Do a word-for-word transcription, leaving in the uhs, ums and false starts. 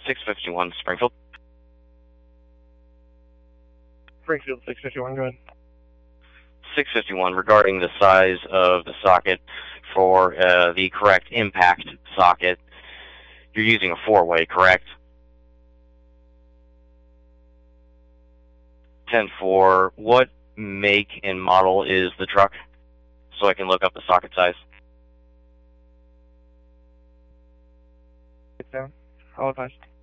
six fifty-one, Springfield. Springfield six fifty-one, go ahead. six fifty-one, regarding the size of the socket for uh, the correct impact socket, you're using a four-way, correct? ten four, what make and model is the truck? So I can look up the socket size. It's down. I'll advise.